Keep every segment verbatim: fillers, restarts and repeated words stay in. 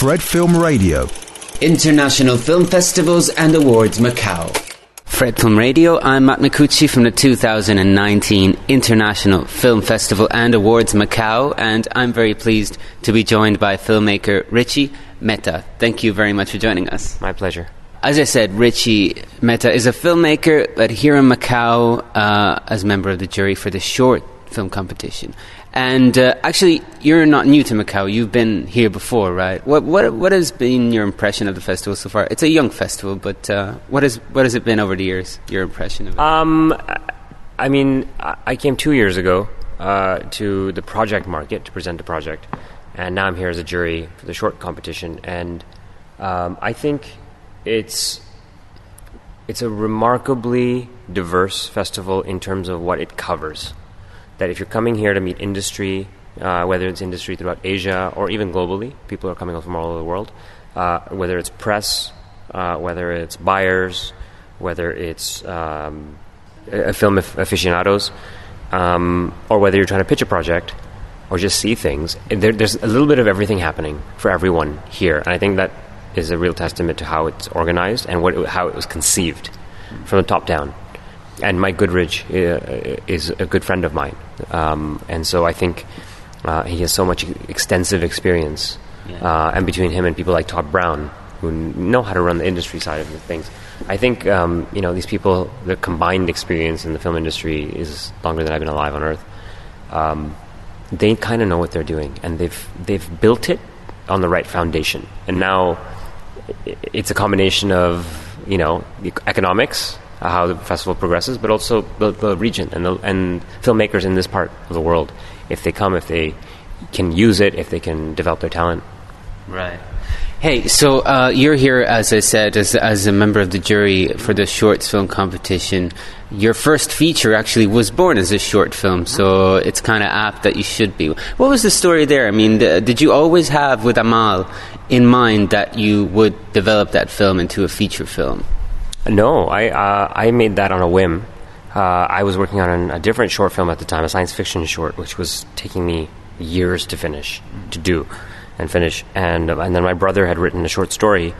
Fred Film Radio. International Film Festivals and Awards Macau. Fred Film Radio, I'm Matt Micucci from the two thousand nineteen International Film Festival and Awards Macau, and I'm very pleased to be joined by filmmaker Richie Mehta. Thank you very much for joining us. My pleasure. As I said, Richie Mehta is a filmmaker, but here in Macau uh, as member of the jury for the short film competition. And uh, actually, you're not new to Macau. You've been here before, right? What what what has been your impression of the festival so far? It's a young festival, but uh, what has what has it been over the years? Your impression of it? Um, I mean, I came two years ago uh, to the project market to present a project, and now I'm here as a jury for the short competition. And um, I think it's it's a remarkably diverse festival in terms of what it covers. That if you're coming here to meet industry, uh, whether it's industry throughout Asia or even globally, people are coming from all over the world, uh, whether it's press, uh, whether it's buyers, whether it's um, a film aficionados, um, or whether you're trying to pitch a project or just see things, there, there's a little bit of everything happening for everyone here. And I think that is a real testament to how it's organized and what it, how it was conceived from the top down. And Mike Goodridge uh, is a good friend of mine. Um, and so I think uh, he has so much extensive experience. Yeah. Uh, and between him and people like Todd Brown, who know how to run the industry side of the things, I think, um, you know, these people, the combined experience in the film industry is longer than I've been alive on Earth. Um, they kind of know what they're doing. And they've they've built it on the right foundation. And now it's a combination of, you know, economics, how the festival progresses, but also the, the region and the, and filmmakers in this part of the world. If they come, if they can use it, if they can develop their talent. Right. Hey, so uh, you're here, as I said, as as a member of the jury for the shorts film competition. Your first feature actually was born as a short film, so it's kind of apt that you should be. What was the story there? I mean, the, did you always have with Amal in mind that you would develop that film into a feature film? No, I uh, I made that on a whim. Uh, I was working on an, a different short film at the time, a science fiction short, which was taking me years to finish, to do, and finish. And uh, and then my brother had written a short story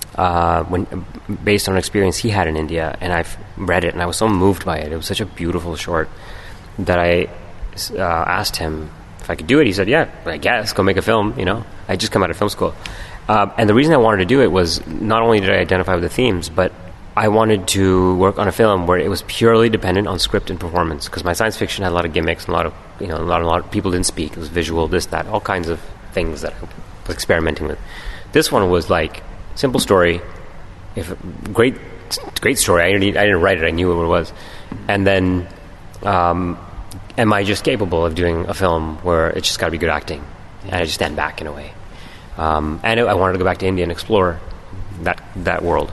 uh, when based on an experience he had in India, and I read it, and I was so moved by it. It was such a beautiful short that I uh, asked him if I could do it. He said, "Yeah, I guess, go make a film." You know, I just come out of film school, uh, and the reason I wanted to do it was not only did I identify with the themes, but I wanted to work on a film where it was purely dependent on script and performance, because my science fiction had a lot of gimmicks and a lot of, you know, a lot, a lot of people didn't speak. It was visual, this, that, all kinds of things that I was experimenting with. This one was like simple story, if great, great story. I didn't, I didn't write it. I knew what it was, and then, um, am I just capable of doing a film where it's just got to be good acting, and I just stand back in a way, um, and I wanted to go back to India and explore that that world.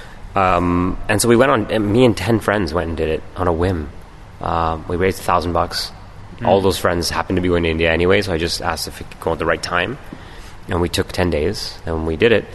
Um, and so we went on, and me and ten friends went and did it on a whim. Um, we raised a thousand bucks. Mm. All those friends happened to be going to India anyway, so I just asked if we could go at the right time. And we took ten days, and we did it.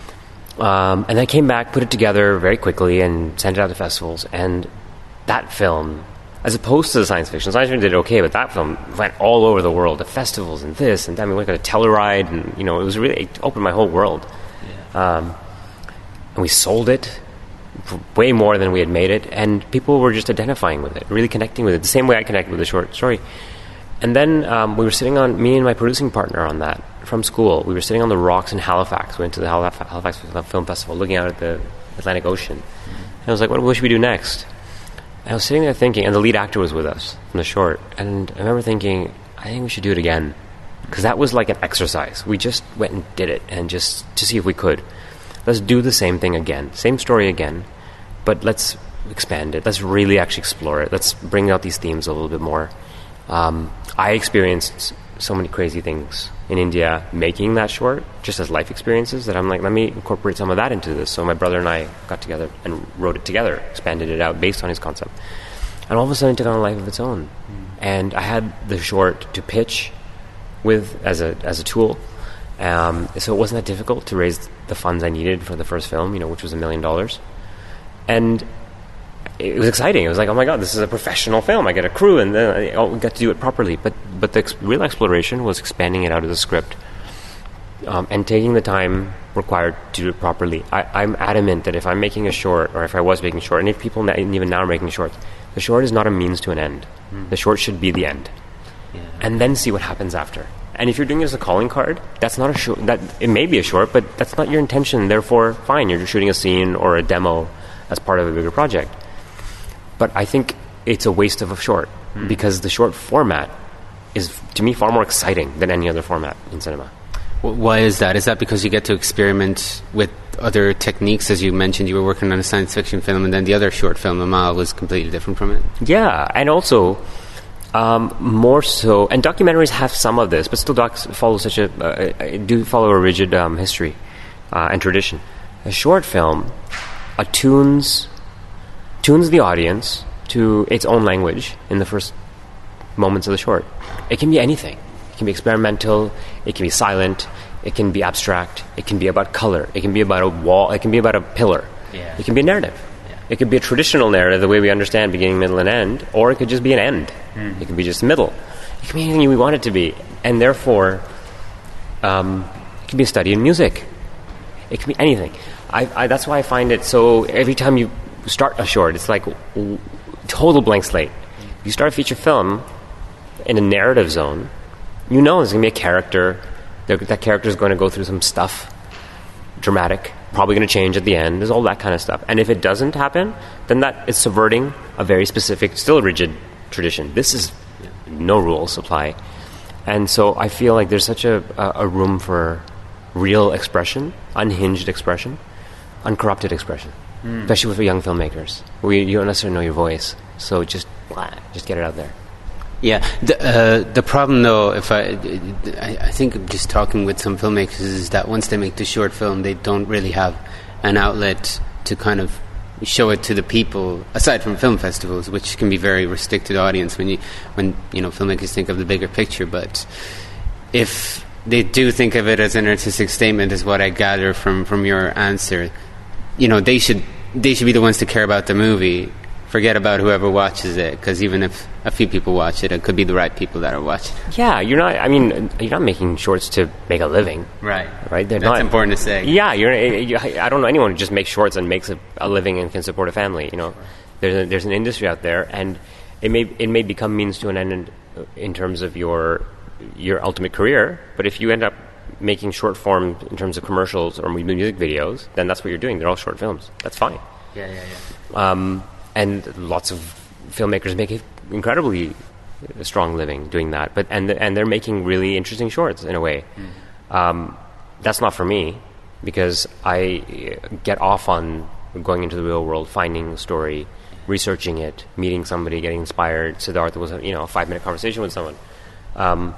Um, and I came back, put it together very quickly, and sent it out to festivals. And that film, as opposed to the science fiction, science fiction did okay, but that film went all over the world, to festivals and this, and I mean, we went on a Telluride, and, you know, it was really, it opened my whole world. Yeah. Um, and we sold it way more than we had made it, and people were just identifying with it, really connecting with it, the same way I connected with the short story. And then um, we were sitting on, me and my producing partner on that, from school, we were sitting on the rocks in Halifax. We went to the Halifax Film Festival, looking out at the Atlantic Ocean. And I was like, what, what should we do next? And I was sitting there thinking, and the lead actor was with us from the short, and I remember thinking, I think we should do it again. Because that was like an exercise. We just went and did it, and just to see if we could. Let's do the same thing again, same story again, but let's expand it. Let's really actually explore it. Let's bring out these themes a little bit more. Um, I experienced so many crazy things in India making that short, just as life experiences, that I'm like, let me incorporate some of that into this. So my brother and I got together and wrote it together, expanded it out based on his concept. And all of a sudden it took on a life of its own. Mm. And I had the short to pitch with as a as a tool. Um, so it wasn't that difficult to raise the funds I needed for the first film, you know, which was a million dollars. And it was exciting. It was like, oh my God, this is a professional film. I get a crew, and then I got to do it properly. But but the ex- real exploration was expanding it out of the script um, and taking the time required to do it properly. I, I'm adamant that if I'm making a short, or if I was making a short, and if people na- even now are making shorts, the short is not a means to an end. Mm. The short should be the end, yeah. And then see what happens after. And if you're doing it as a calling card, that's not a short. That it may be a short, but that's not your intention. Therefore, fine, you're just shooting a scene or a demo as part of a bigger project. But I think it's a waste of a short mm. because the short format is, to me, far more exciting than any other format in cinema. Why is that? Is that because you get to experiment with other techniques? As you mentioned, you were working on a science fiction film, and then the other short film, Amal, was completely different from it. Yeah, and also um, more so, and documentaries have some of this, but still docs follow such a uh, do follow a rigid um, history uh, and tradition. A short film attunes tunes the audience to its own language in the first moments of the short. It can be anything. It can be experimental, it can be silent, it can be abstract, it can be about color, it can be about a wall, it can be about a pillar, yeah. It can be a narrative. Yeah. It could be a traditional narrative, the way we understand beginning, middle, and end, or it could just be an end. Mm. It could be just middle. It can be anything we want it to be. And therefore, um, it can be a study in music. It can be anything. I, I, that's why I find it so, every time you start a short, it's like w- total blank slate. You start a feature film in a narrative zone, you know there's going to be a character. That character is going to go through some stuff, dramatic, probably going to change at the end. There's all that kind of stuff. And if it doesn't happen, then that is subverting a very specific, still rigid tradition. This is no rules apply. And so I feel like there's such a, a, a room for real expression, unhinged expression, uncorrupted expression, mm. especially with young filmmakers. We, you don't necessarily know your voice, so just, just get it out there. Yeah, the, uh, the problem though, if I, I, I think just talking with some filmmakers is that once they make the short film, they don't really have an outlet to kind of show it to the people, aside from film festivals, which can be very restricted audience when you, when you know filmmakers think of the bigger picture. But if they do think of it as an artistic statement, is what I gather from, from your answer, you know, they should they should be the ones to care about the movie. Forget about whoever watches it, because even if a few people watch it, it could be the right people that are watching it. Yeah, you're not, I mean, you're not making shorts to make a living. Right. Right? They're That's not, important to say. Yeah, you're, you, I don't know anyone who just makes shorts and makes a, a living and can support a family, you know. There's a, there's an industry out there, and it may it may become means to an end in, in terms of your your ultimate career, but if you end up making short form in terms of commercials or music videos, then that's what you're doing. They're all short films. That's fine. Yeah, yeah, yeah. Um... And lots of filmmakers make an incredibly strong living doing that. But and and they're making really interesting shorts in a way. Mm. Um, that's not for me, because I get off on going into the real world, finding a story, researching it, meeting somebody, getting inspired. Siddhartha was a, you know a five minute conversation with someone, um,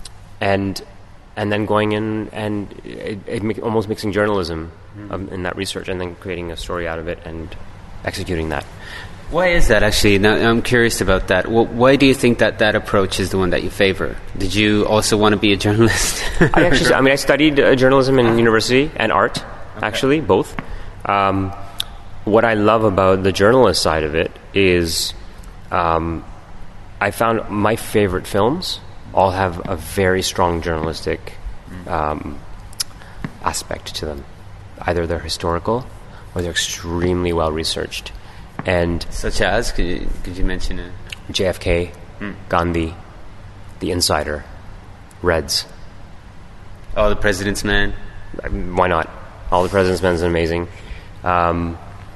and and then going in and it, it make, almost mixing journalism mm. um, in that research, and then creating a story out of it and executing that. Why is that, actually? Now, I'm curious about that. Well, why do you think that that approach is the one that you favor? Did you also want to be a journalist? I actually, I mean, I studied uh, journalism in university and art, okay. actually, both. Um, what I love about the journalist side of it is um, I found my favorite films all have a very strong journalistic um, aspect to them. Either they're historical or they're extremely well researched. And such as could you could you mention it? J F K, hmm. Gandhi, The Insider, Reds. All the President's Men. Why not? All the President's Men is amazing. Um,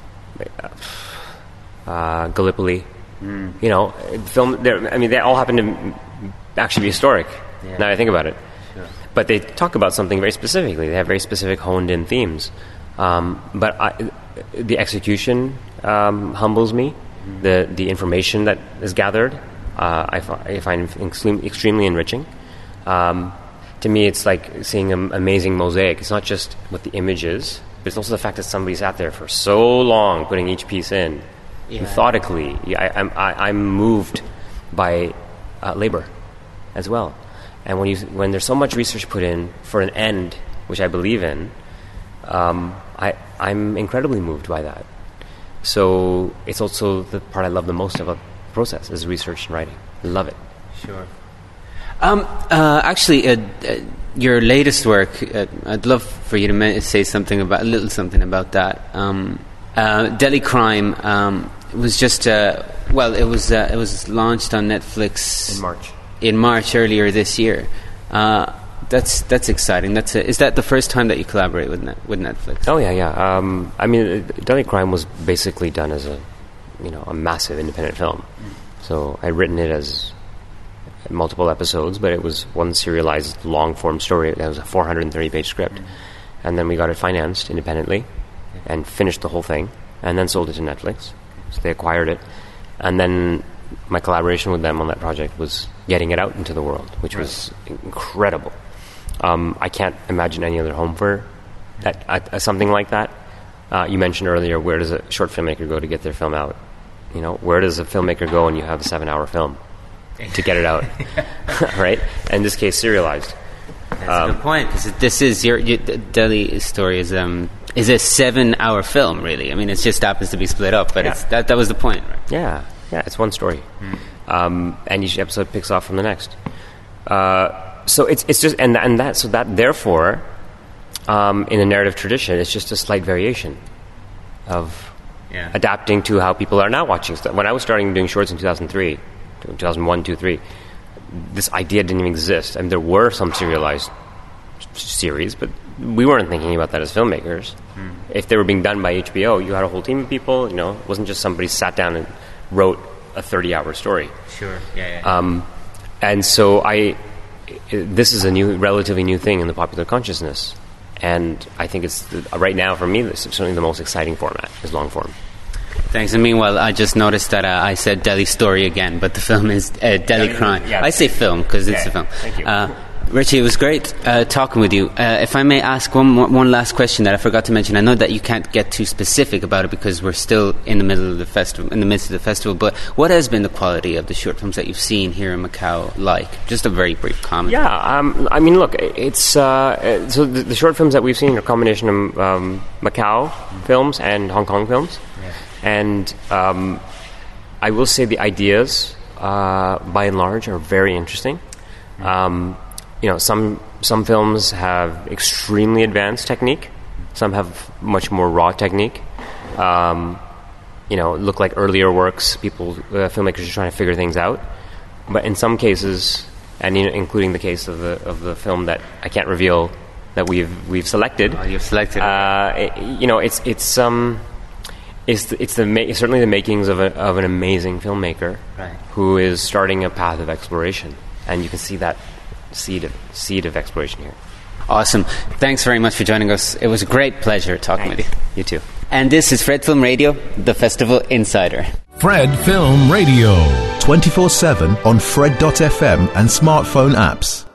uh, Gallipoli. Hmm. You know, film. I mean, they all happen to actually be historic. Yeah. Now that I think about it, sure. But they talk about something very specifically. They have very specific, honed-in themes. Um, but I, the execution um, humbles me. Mm-hmm. The the information that is gathered, uh, I, f- I find extreme, extremely enriching. Um, to me, it's like seeing an amazing mosaic. It's not just what the image is, but it's also the fact that somebody sat there for so long putting each piece in, yeah. methodically. Yeah, I, I'm I, I'm moved by uh, labor as well. And when you when there's so much research put in for an end, which I believe in. Um, I, I'm incredibly moved by that. So it's also the part I love the most about the process is research and writing. I love it. Sure. Um, uh, actually, uh, uh, your latest work, uh, I'd love for you to ma- say something about a little something about that. Um, uh, Delhi Crime um, was just uh, well, it was uh, it was launched on Netflix in March. In March earlier this year. Uh, that's that's exciting. That's a, is that the first time that you collaborate with Net, with Netflix? Oh yeah, yeah. Um, I mean, uh, Delhi Crime was basically done as a you know a massive independent film. Mm. So I'd written it as multiple episodes, but it was one serialized long-form story. That was a four hundred thirty page script. Mm-hmm. And then we got it financed independently okay. and finished the whole thing, and then sold it to Netflix. So they acquired it. And then my collaboration with them on that project was getting it out into the world, which right. was incredible. Um, I can't imagine any other home for that, uh, something like that. Uh, you mentioned earlier, where does a short filmmaker go to get their film out? You know, where does a filmmaker go when you have a seven-hour film to get it out, right? In this case, serialized. That's um, a good point, because this is your, your Delhi story is um is a seven-hour film, really. I mean, it just happens to be split up, but yeah. it's that that was the point, right? Yeah, yeah, it's one story, mm. um, and each episode picks off from the next. Uh, so it's it's just and and that so that therefore, um, in a narrative tradition, it's just a slight variation of yeah. adapting to how people are now watching stuff. When I was starting doing shorts in two thousand three. two thousand one, two, three, this idea didn't even exist. I mean, there were some serialized series, but we weren't thinking about that as filmmakers. Mm. If they were being done by H B O, you had a whole team of people. You know, it wasn't just somebody sat down and wrote a thirty-hour story. Sure, yeah, yeah. Um, and so I, this is a new, relatively new thing in the popular consciousness, and I think it's the, right now for me, it's certainly the most exciting format is long form. Thanks. And meanwhile, I just noticed that uh, I said Delhi Story again, but the film is uh, Delhi Crime. Yeah, I say film because it's yeah, a film. Thank you. Uh, Richie, it was great uh, talking with you. Uh, if I may ask one more, one last question that I forgot to mention. I know that you can't get too specific about it because we're still in the middle of the festival, in the midst of the festival. But what has been the quality of the short films that you've seen here in Macau like? Just a very brief comment. Yeah, um, I mean, look, it's uh, so the, the short films that we've seen are a combination of um, Macau mm-hmm. films and Hong Kong films. Yeah. And um, I will say the ideas, uh, by and large, are very interesting. Um, you know, some some films have extremely advanced technique. Some have much more raw technique. Um, you know, look like earlier works. People, uh, filmmakers are trying to figure things out. But in some cases, and you know, including the case of the of the film that I can't reveal that we've we've selected. Oh, you've selected. Uh, it, you know, it's it's um. It's the, it's the ma- certainly the makings of, a, of an amazing filmmaker right. who is starting a path of exploration, and you can see that seed of seed of exploration here. Awesome! Thanks very much for joining us. It was a great pleasure talking Thanks. with you. You too. And this is Fred Film Radio, the Festival Insider. Fred Film Radio, twenty-four seven on Fred dot f m and smartphone apps.